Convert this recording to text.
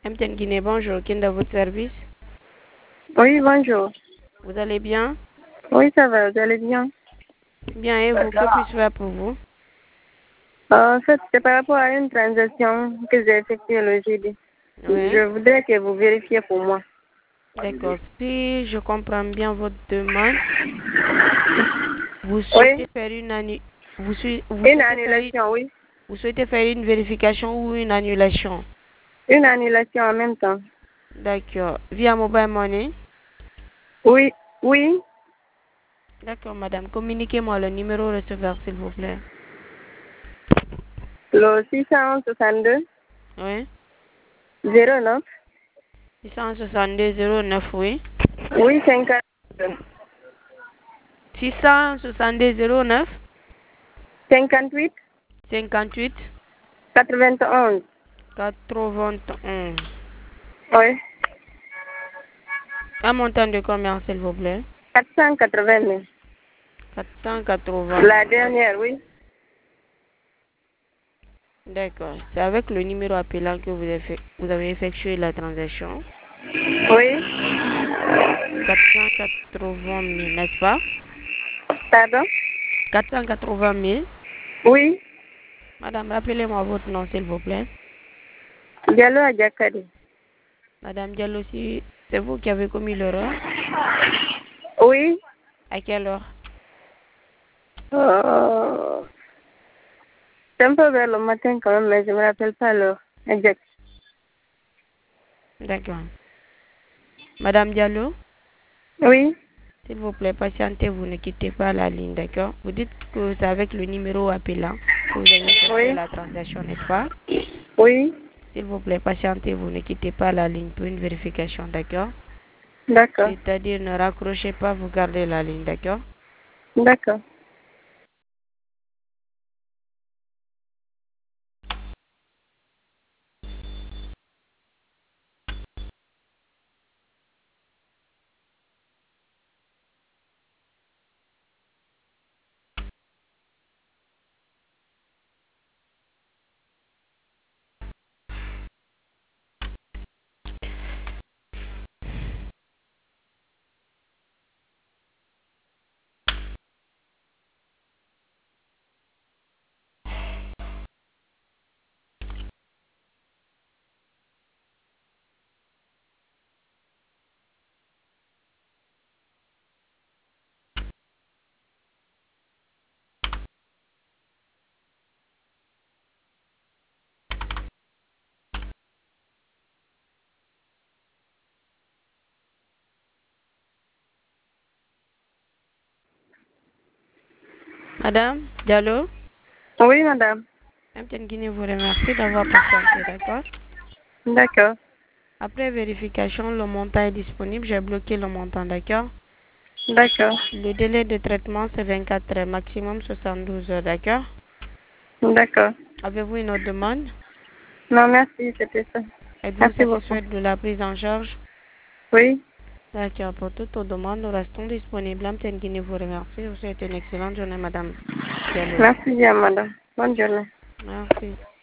MTN Guinée, bonjour. Qui est dans votre service? Oui, bonjour. Vous allez bien? Oui, ça va, vous allez bien? Bien, et vous, que puis-je faire pour vous? En fait, c'est par rapport à une transaction que j'ai effectuée le jeudi. Oui. Je voudrais que vous vérifiez pour moi. D'accord. Si je comprends bien votre demande, vous souhaitez faire une annulation, oui. Vous souhaitez faire une vérification ou une annulation? Une annulation en même temps. D'accord. Via mobile money? Oui, oui. D'accord, madame. Communiquez-moi le numéro receveur, s'il vous plaît. Le 662 Oui. 09. 662 09, oui. Oui, 50. 662 09 58 58 91. 91. Oui. Un montant de combien, s'il vous plaît? 480 000. 480. La dernière, oui. D'accord. C'est avec le numéro appelant que vous avez effectué la transaction. Oui. 480 000, n'est-ce pas? Pardon? 480 000. Oui. Madame, rappelez-moi votre nom, s'il vous plaît. Diallo Adjakari. Madame Diallo, si c'est vous qui avez commis l'erreur. Oui. À quelle heure? C'est un peu vers le matin quand même, mais je ne me rappelle pas l'heure exact. D'accord. Madame Diallo? Oui. S'il vous plaît, patientez, vous ne quittez pas la ligne, d'accord? Vous dites que c'est avec le numéro appelant que vous avez effectué la transaction, n'est-ce pas? Oui. S'il vous plaît, patientez, vous ne quittez pas la ligne pour une vérification, d'accord? D'accord. C'est-à-dire, ne raccrochez pas, vous gardez la ligne, d'accord? D'accord. Madame Diallo? Oui, madame. MTN Guinée vous remercie d'avoir patienté, d'accord? D'accord. Après vérification, le montant est disponible. J'ai bloqué le montant, d'accord? D'accord. Le délai de traitement, c'est 24 heures, maximum 72 heures, d'accord? D'accord. Avez-vous une autre demande? Non, merci, c'était ça. Êtes-vous Merci beaucoup. satisfaite de la prise en charge? Oui. D'accord. Pour toutes vos demandes, nous restons disponibles. MTN Guinée vous remercie. Je vous souhaite une excellente journée, madame Diallo. Merci bien, madame. Bonne journée. Merci.